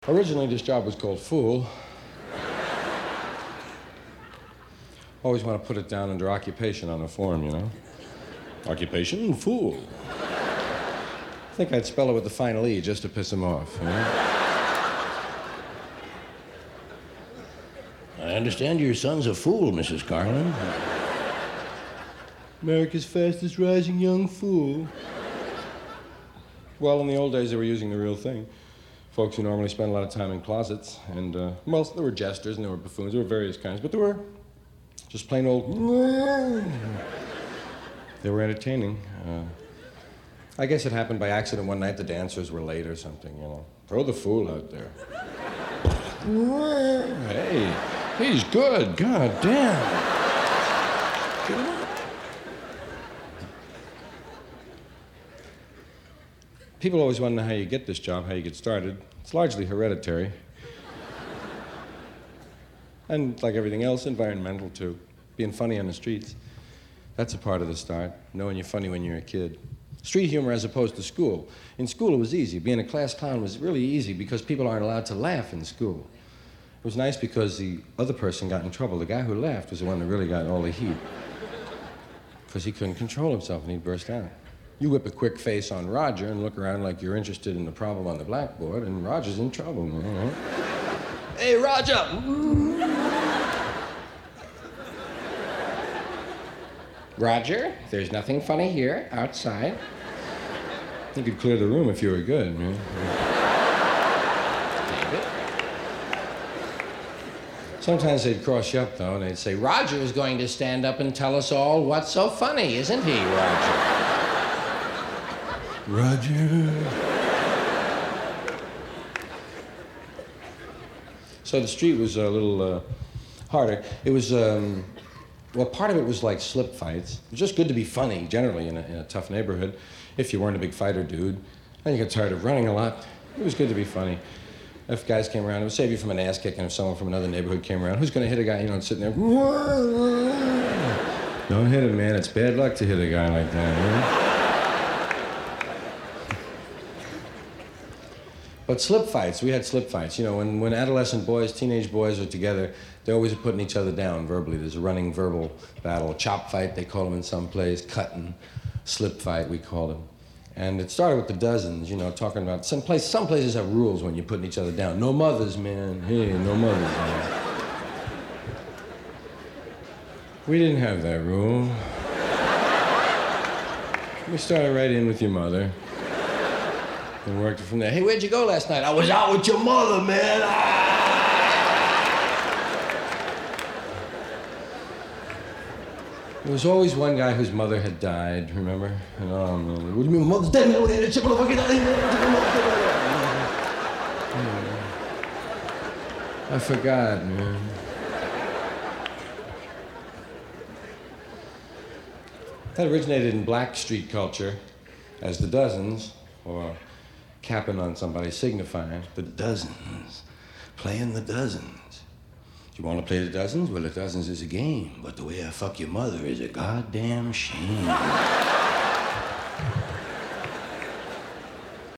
Originally, this job was called Fool. Always want to put it down under occupation on the form, you know? Occupation, Fool. I think I'd spell it with the final E just to piss him off, you know? I understand your son's a fool, Mrs. Carlin. America's fastest rising young fool. Well, in the old days, they were using the real thing. Folks who normally spend a lot of time in closets, and, well, there were jesters and there were buffoons, there were various kinds, but there were just plain old... They were entertaining. I guess it happened by accident one night. The dancers were late or something, you know. Throw the fool out there. Hey, he's good. God damn. Get him up. People always want to know how you get this job, how you get started. It's largely hereditary. And like everything else, environmental too. Being funny on the streets. That's a part of the start, knowing you're funny when you're a kid. Street humor as opposed to school. In school, it was easy. Being a class clown was really easy because people aren't allowed to laugh in school. It was nice because the other person got in trouble. The guy who laughed was the one that really got all the heat. Because he couldn't control himself and he'd burst out. You whip a quick face on Roger and look around like you're interested in the problem on the blackboard, and Roger's in trouble, you know? Hey, Roger! Roger, there's nothing funny here, outside. You could clear the room if you were good, man. Sometimes they'd cross you up, though, and they'd say, Roger is going to stand up and tell us all what's so funny, isn't he, Roger? Roger. So the street was a little harder. It was, well, part of it was like slip fights. It was just good to be funny, generally, in a tough neighborhood, if you weren't a big fighter dude. And you got tired of running a lot. It was good to be funny. If guys came around, it would save you from an ass kicking if someone from another neighborhood came around. Who's going to hit a guy, you know, sitting there? Don't hit him, man. It's bad luck to hit a guy like that, you know? But slip fights, we had slip fights. You know, when adolescent boys, teenage boys are together, they're always putting each other down verbally. There's a running verbal battle. Chop fight, they call them in some place. Cutting. Slip fight, we call them. And it started with the dozens, you know, talking about some places have rules when you're putting each other down. No mothers, man. Hey, no mothers, man. We didn't have that rule. We started right in with your mother. And worked it from there. Hey, where'd you go last night? I was out with your mother, man. There was always one guy whose mother had died, remember? And, oh, man. What do you mean, my mother's dead? I forgot, man. That originated in black street culture as the dozens, or capping on somebody, signifying the dozens, playing the dozens. You want to play the dozens? Well, the dozens is a game, but the way I fuck your mother is a goddamn shame.